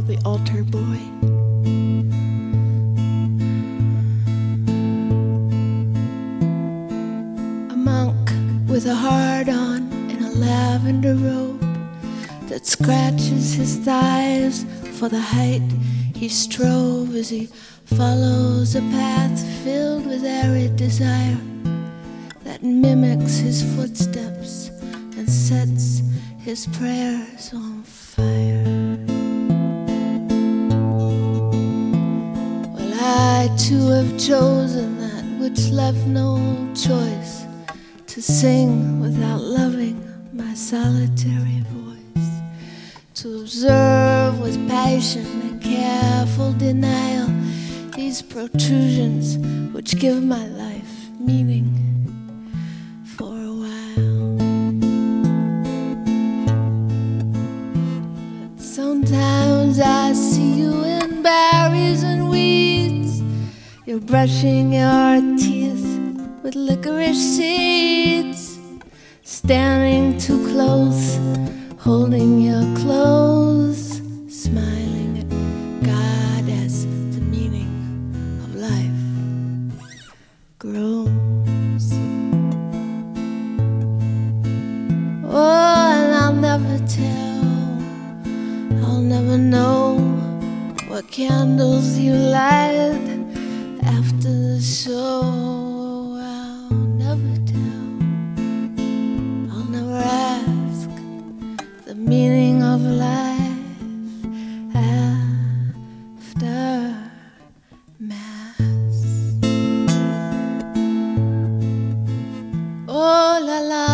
called The Altar Boy. A monk with a heart-on in a lavender robe that scratches his thighs for the height he strove as he follows a path filled with arid desire that mimics his footsteps and sets his prayers on fire. Well, I too have chosen that which left no choice, to sing without loving my solitary voice, to observe with passion and careful denial these protrusions which give my life meaning for a while. But sometimes I see you in berries and weeds. You're brushing your teeth with licorice seeds, standing too close, holding your clothes, smiling at God as the meaning of life grows. Oh, and I'll never tell, I'll never know what candles you light after the show. I'll never tell, I'll never ask the meaning of life after Mass. Oh la la.